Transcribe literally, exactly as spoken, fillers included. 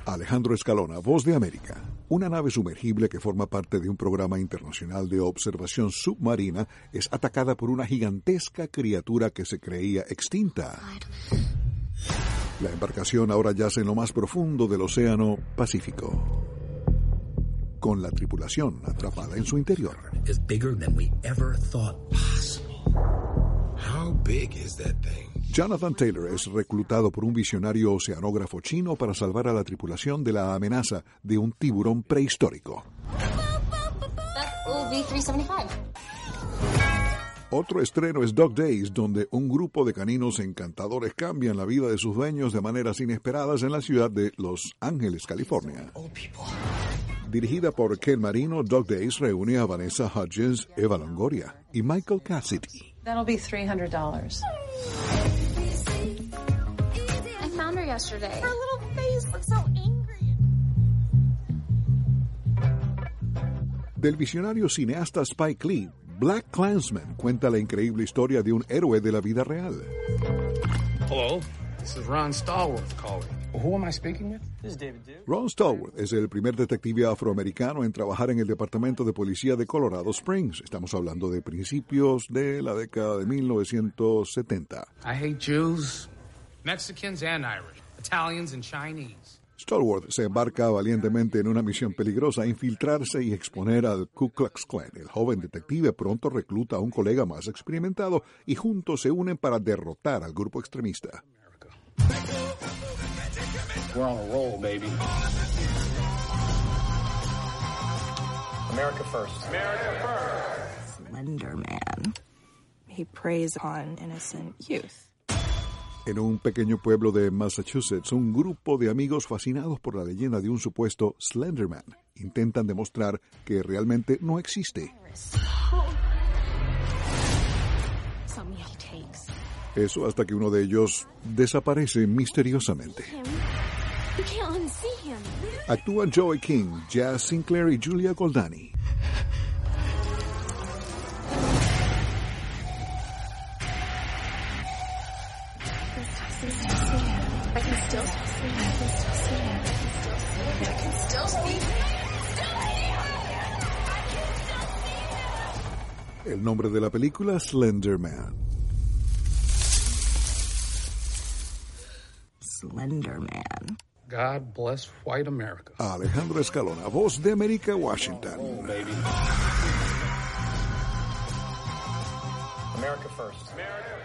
Alejandro Escalona, Voz de América. Una nave sumergible que forma parte de un programa internacional de observación submarina es atacada por una gigantesca criatura que se creía extinta. La embarcación ahora yace en lo más profundo del Océano Pacífico, con la tripulación atrapada en su interior. Is bigger than we ever thought possible. How big is that thing? Jonathan Taylor es reclutado por un visionario oceanógrafo chino para salvar a la tripulación de la amenaza de un tiburón prehistórico. V three seventy-five. Otro estreno es Dog Days, donde un grupo de caninos encantadores cambian la vida de sus dueños de maneras inesperadas en la ciudad de Los Ángeles, California. Dirigida por Ken Marino, Dog Days reúne a Vanessa Hudgens, Eva Longoria y Michael Cassidy. That'll be three hundred dollars. I found her yesterday. Her little face looks so angry. Del visionario cineasta Spike Lee, Black Klansman cuenta la increíble historia de un héroe de la vida real. Hello, this is Ron Stallworth calling. Who am I speaking with? This is David Duke. Ron Stallworth es el primer detective afroamericano en trabajar en el Departamento de Policía de Colorado Springs. Estamos hablando de principios de la década de mil novecientos setenta. I hate Jews, Mexicans and Irish, Italians and Chinese. Stallworth se embarca valientemente en una misión peligrosa, infiltrarse y exponer al Ku Klux Klan. El joven detective pronto recluta a un colega más experimentado y juntos se unen para derrotar al grupo extremista. We're on a roll, baby. America first. America first. Slender Man. He preys on innocent youth. En un pequeño pueblo de Massachusetts, un grupo de amigos fascinados por la leyenda de un supuesto Slender Man intentan demostrar que realmente no existe. Eso hasta que uno de ellos desaparece misteriosamente. Actúan Joey King, Jazz Sinclair y Julia Goldani. El nombre de la película, Slender Man. Slender Man. God bless white America. Alejandro Escalona, Voz de América, Washington. Oh, baby. America first. America